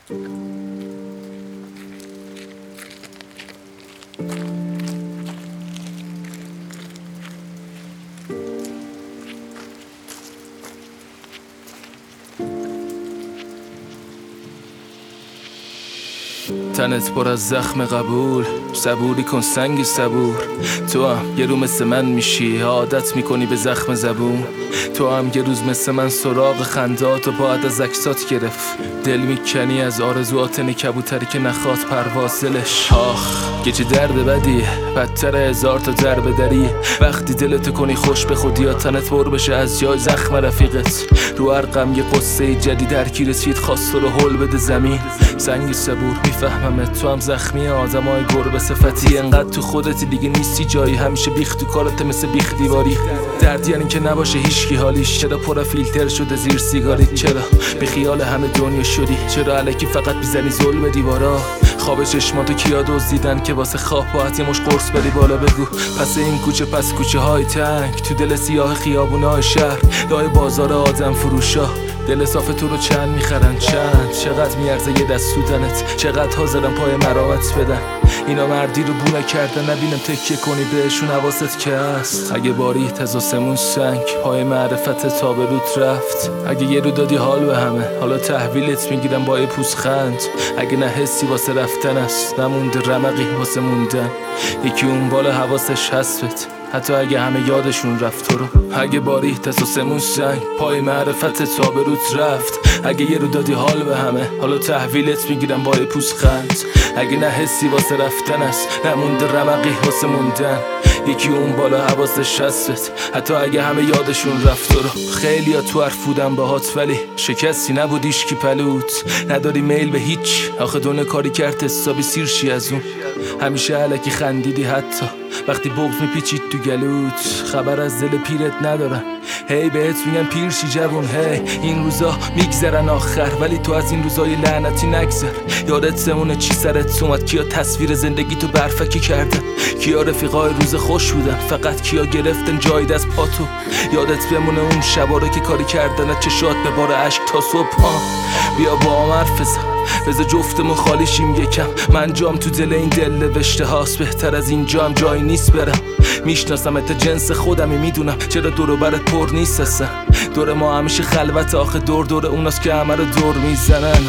تنت پر از زخم قبول، صبوری کن سنگی صبور. تو هم یه رو مثل من میشی، عادت میکنی به زخم زبون. تو هم یه روز مثل من سراغ خندات و بعد از عکسات گرفت. دل میکنی از آرزوات کبوتری که نخواد پرواز دلش. آخ که چه درد بدیه، بدتر هزار تا درب دری. وقتی دلتو کنی خوش به خودی یا تنت پر بشه از جای زخم رفیقت. رو هر غم یه قصه جدید درکی رسید، خواست تو رو هل بده زمین. سنگی صبور میفهممت، تو هم زخمی آدمای گربه صفتی. انقدر تو خودتی دیگه نیستی جایی، همیشه بیخ تو کارت مثل بیخ دیواری. درد یعنی که نباشه هیچکی حالیش، چرا پر فیلتر شده زیر سیگاریت؟ چرا بی خیال همه دنیا شدی؟ چرا الکی فقط میزنی ظلم دیوارا؟ خواب چشماتو کیا دزدیدن که واسه خواب باید یه مش قرص بری بالا؟ بگو پس این کوچه پس کوچه های تنگ، تو دل سیاه خیابونای شهر، لای بازار آدم فروشا. دل صاف تو رو چند میخرن؟ چند؟ چقدر میارزه یه دست سودنت؟ چقدر حاضرن پای مرامت بدن؟ اینا مردی رو بونه کردن، نبینم تکیه کنی بهشون حواست که هست. اگه باریت از آسمون سنگ، پای معرفت تا به رود رفت. اگه یه رو دادی حال به همه، حالا تحویلت میگیرم با یه پوزخند. اگه نه حسی واسه رفتن است، نمونده رمقی واسه موندن. یکی اون بالا حواسش هستت، حتی اگه همه یادشون رفت تو رو. اگه باریت از آسمون سنگ، پای معرفت تا به رود رفت. اگه یه رو دادی حال به همه، حالا تحویلت میگیرم با یه پوزخند. اگه نه حسی واسه رفتن است، نمونده رمقی واسه موندن. یکی اون بالا حواسش هستت، حتی اگه همه یادشون رفت تو رو. خیلی ها تو حرف بودن باهات ولی شکستی نبودیش کی پلوت. نداری میل به هیچ، آخه دونه کاری کرد حسابی سیرشی از اون. همیشه علکی خندیدی حتی وقتی بغض میپیچید تو گلوت. خبر از دل پیرت ندارن، هی بهت میگن پیرشی جوون. هی این روزا میگذرن آخر، ولی تو از این روزای لعنتی نگذر. یادت بمونه چی سرت اومد، کیا تصویر زندگی تو برفکی کردن، کیا رفیقای روز خوش بودن، فقط کیا گرفتن جای دست پاتو. یادت بمونه اون شبا رو که کاری کردن از چشات به بار عشق تا صبح. بیا با هم حرف بذار جفتمون خالی شیم یکم. من جام تو دل این دل نوشته هاست، بهتر از این جام جایی نیست برم. میشناسم تا جنس خودمی، میدونم چرا دور و برت پر نیست اصلا. دور ما همیشه خلوت، آخه دور اوناست که همه رو دور میزنن.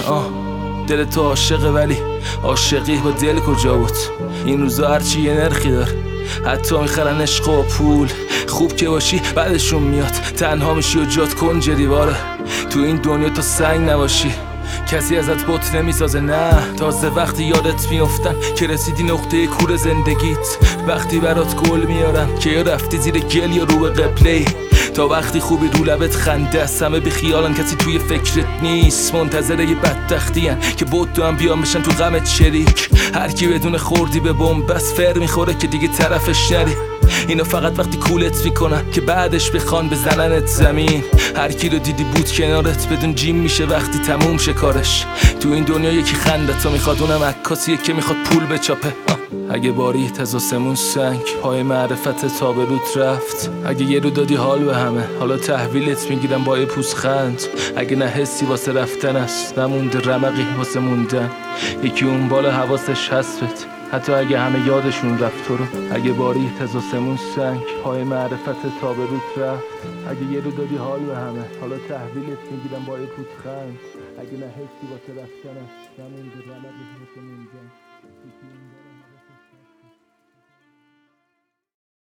دل تو عاشقه ولی عاشقی با دل کجا بود؟ این روزا هرچی یه نرخی داره، حتی میخرن عشق و پول. خوب که باشی بعدشون میاد، تنها میشی و جات کنج دیواره. تو این دنیا تو سنگ نباشی کسی ازت بت نمیسازه. نه تازه وقتی یادت میافتن که رسیدی نقطه کور زندگیت. وقتی برات گل میارن که یا رفتی زیر گل یا رو به قبله. تا وقتی خوبی رو لبت خنده است، همه بی خیالن کسی توی فکرت نیست. منتظر یه بدبختی هن که بود هم بیان بشن تو غمت شریک. هر کی بدون خوردی به بمب بس فر میخوره که دیگه طرفش نری. اینا فقط وقتی کولت میکنن که بعدش بخوان بزننت زمین. هر کی رو دیدی بود کنارت بدون جیم میشه وقتی تموم شه کارش. تو این دنیا یکی خندتو میخواد، اونم عکاسیه که میخواد پول بچاپه. اگه باریت از آسمون سنگ، پای معرفت تا به رود رفت. اگه یه رو دادی حال به همه، حالا تحویلت میگیرم با یه پوزخند. اگه نه حسی واسه رفتن است، نمونده رمقی واسه موندن. یکی اون بالا حواسش هستت، حتی اگه همه یادشون رفت تو رو. اگه باریت از آسمون سنگ، پای معرفت تا به رود رفت. اگه یه رو دادی حال به همه، حالا تحویلت میگیرم با یه پوزخند. اگه نه حسی واسه رفتن است، نمونده